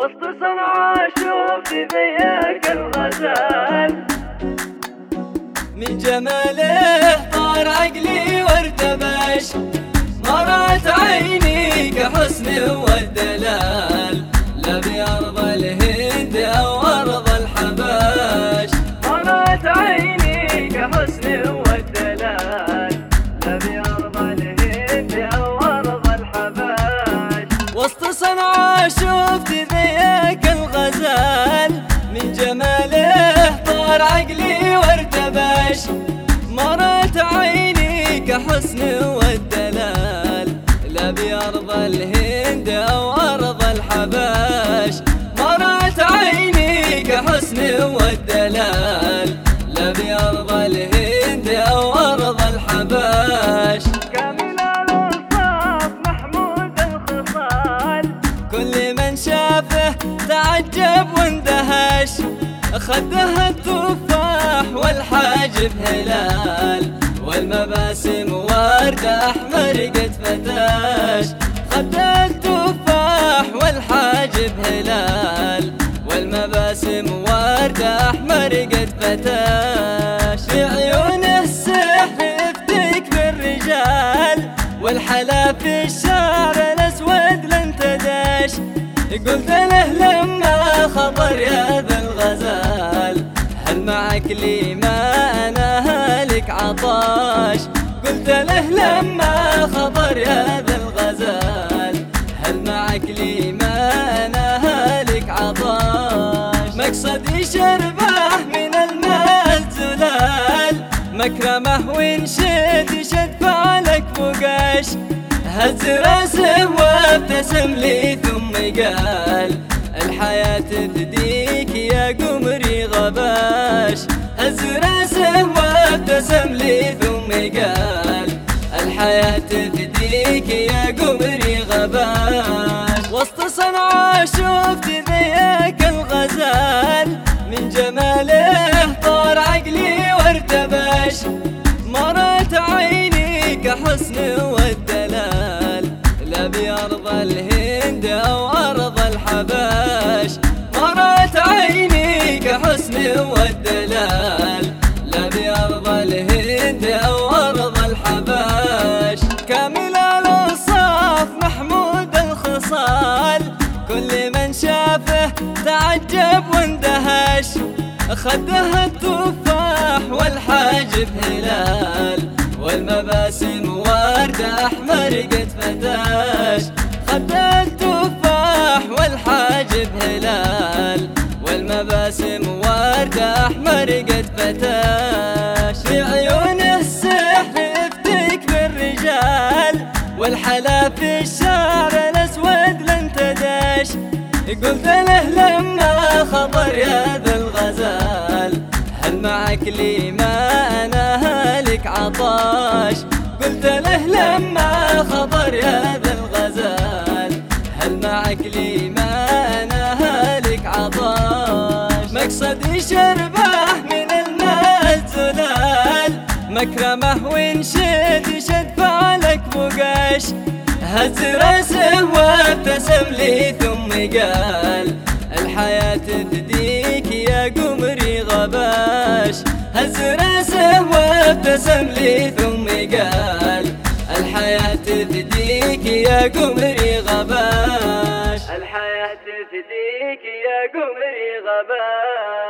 وسط صنعاء شوف ذيك الغزال، من جماله طار عقلي وارتبش، مرت عيني كحسن والدلال، لا بأرض الهند أو أرض الحبش. مرت عيني كحسن والدلال، لا بأرض الهند أو أرض الحبش. وسط صنعاء شفت ذيك الغزال، من جماله طار عقلي وارتبش، مرت عيني كحسن والدلال، لا بأرض الهند أو أرض الحبش. مرت عيني كحسن والدلال، لا بأرض الهند أو أرض الحبش. كامل الأوصاف محمود الخصال، كل من شافه تعجب واندهش، خده التفاح والحاجب هلال، والمباسم ورد أحمر قد فتاش. خده التفاح والحاجب هلال، والمباسم ورد أحمر قد فتاش. في عيونه السحر يفتك بالرجال، والحلا في الشعر الأسود لانتداش. قلت له لما خطر يا ذا الغزال، هل معك لي ما أنا هالك عطاش. قلت له لما خطر يا ذا الغزال، هل معك لي ما أنا هالك عطاش. مقصدي شربه من الماء الزلال، مكرمه وانشد شد فعلك بقاش. هز راسه وابتسم لي ثم قال، الحياة تفديك يا قمري غباش. هز راسه وابتسم لي ثم قال، الحياة تفديك يا قمري غباش. وسط صنعاء شفت ذيك الغزال، من جماله طار عقلي وارتبش، مرت عيني كحسن والدلال، لا بأرض الهند أو أرض الحبش. مرت عيني كحسن والدلال، لا بأرض الهند أو أرض الحبش. كامل الأوصاف محمود الخصال، كل من شافه تعجب واندهش، خده التفاح والحاجب هلال، والمباسم ورد أحمر قد فتاش. خده التفاح والحاجب هلال، والمباسم ورد أحمر قد فتاش. في عيونه السحر يفتك بالرجال، والحلا في الشعر الأسود لانتداش. قلت له لما خطر يا ذا الغزال، هل معك لي ما أنا هالك عطاش. قلت له لما خطر يا ذا الغزال، هل معك لي ما أنا هالك عطاش. مقصدي شربه من الماء الزلال، مكرمه وانشد شد فعلك بقاش. هز راسه وابتسم لي ثم قال، الحياة تفديك يا قمري غباش. هز راسه وابتسم لي ثم قال، الحياة تفديك يا قمري غباش. الحياة تفديك يا قمري غباش.